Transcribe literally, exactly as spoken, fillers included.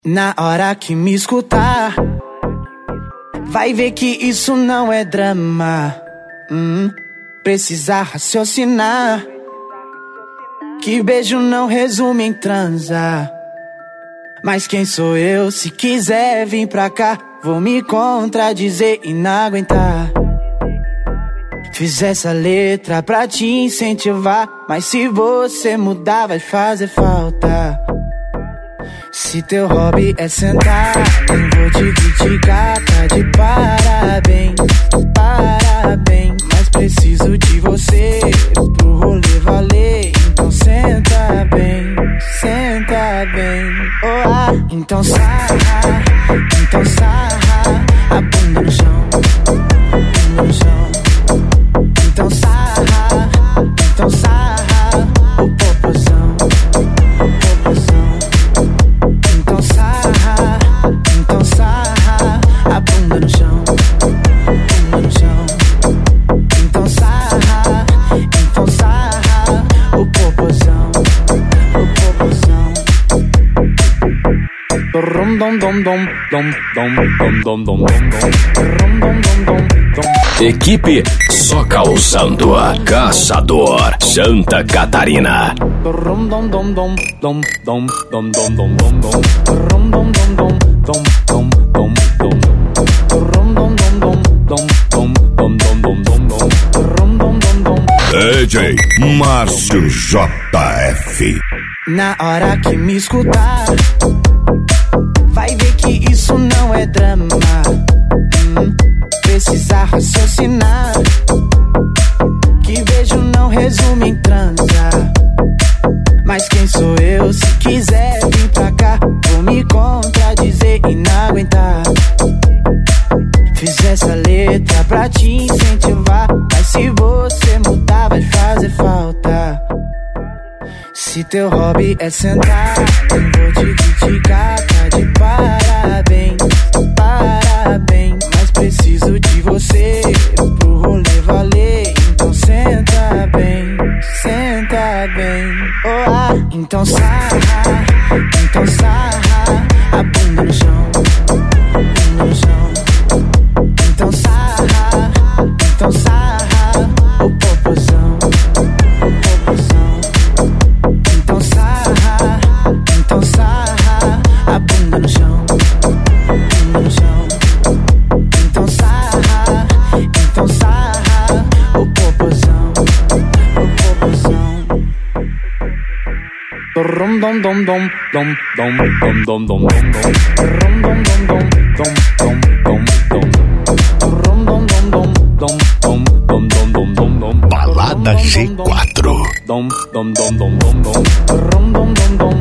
Na hora que me escutar, vai ver que isso não é drama. hum, Precisa raciocinar, que beijo não resume em transar. Mas quem sou eu? Se quiser vir pra cá, vou me contradizer e não aguentar. Fiz essa letra pra te incentivar, mas se você mudar vai fazer falta. Se teu hobby é sentar, nem vou te criticar, tá de parabéns, parabéns. Mas preciso de você pro rolê valer, então senta bem, senta bem. Oh, ah, então sarra, então sarra a bunda no chão, bunda no chão. Então sarra, então sarra o popozão, o popozão. Então sarra, então sarra a bunda no chão, bunda no chão. Então sarra, então sarra o popozão, o popozão. Dom dom dom dom dom dom dom dom dom dom. Equipe só causando a Caçador Santa Catarina. Dom dom dom dom dom dom dom dom dom dom dom. Dom dom dom dom dom dom dom dom. Dom dom dom dom dom dom dom dom dom dom. Dom dom dom dom. D J Márcio J F. Na hora que me escutar, vai ver que isso não é drama. hum, Precisa raciocinar, que beijo não resume em transar. Mas quem sou eu? Se quiser vir pra cá, vou me contradizer e não aguentar. Fiz essa letra pra te incentivar, mas se você mudar vai fazer falta. Se teu hobby é sentar, nem vou te criticar, tá de parabéns, parabéns. Mas preciso de você pro rolê valer, então senta bem, senta bem. Oh, ah, então sarra, então sarra a bunda no chão, bunda no chão. Então sarra, então sarra o popozão, o popozão. Então sarra, então sarra a bunda no chão, bunda no chão. Então sarra, então sarra o popozão, o popozão. Dom dom dom dom dom dom dom dom dom dom. Dom dom dom dom dom dom dom. Dom dom dom dom dom dom dom dom dom dom. Balada G quatro. Dom dom dom dom dom dom. Dom dom dom dom.